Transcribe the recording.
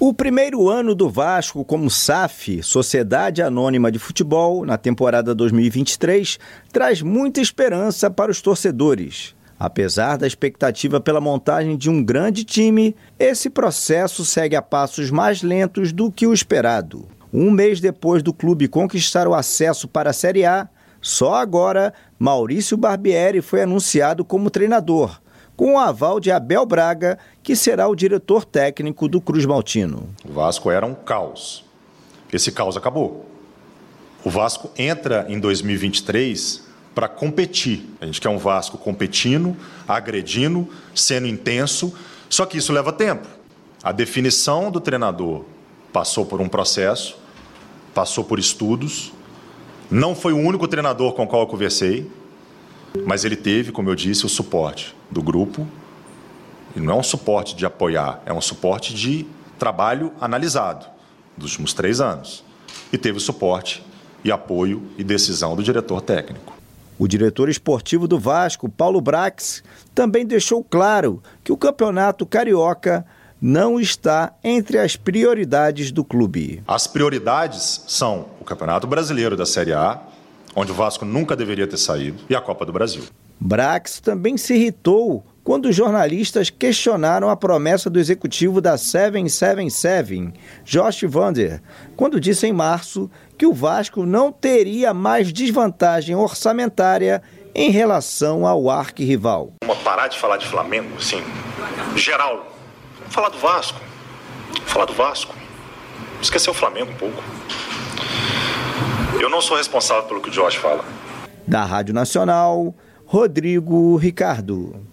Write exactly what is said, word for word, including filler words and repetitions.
O primeiro ano do Vasco como S A F, Sociedade Anônima de Futebol, na temporada dois mil e vinte e três, traz muita esperança para os torcedores. Apesar da expectativa pela montagem de um grande time, esse processo segue a passos mais lentos do que o esperado. Um mês depois do clube conquistar o acesso para a Série A, só agora Maurício Barbieri foi anunciado como treinador, com o aval de Abel Braga, que será o diretor técnico do Cruz Maltino. O Vasco era um caos. Esse caos acabou. O Vasco entra em dois mil e vinte e três para competir. A gente quer um Vasco competindo, agredindo, sendo intenso, só que isso leva tempo. A definição do treinador passou por um processo, passou por estudos. Não foi o único treinador com o qual eu conversei, mas ele teve, como eu disse, o suporte do grupo. E não é um suporte de apoiar, é um suporte de trabalho analisado dos últimos três anos. E teve o suporte e apoio e decisão do diretor técnico. O diretor esportivo do Vasco, Paulo Brax, também deixou claro que o Campeonato Carioca não está entre as prioridades do clube. As prioridades são o Campeonato Brasileiro da Série A, onde o Vasco nunca deveria ter saído, e a Copa do Brasil. Brax também se irritou quando os jornalistas questionaram a promessa do executivo da sete sete sete, Josh Vander, quando disse em março que o Vasco não teria mais desvantagem orçamentária em relação ao arquirrival. Vamos parar de falar de Flamengo, assim, geral. Vamos falar do Vasco. Vamos falar do Vasco. Esquecer o Flamengo um pouco. Eu não sou responsável pelo que o Josh fala. Da Rádio Nacional, Rodrigo Ricardo.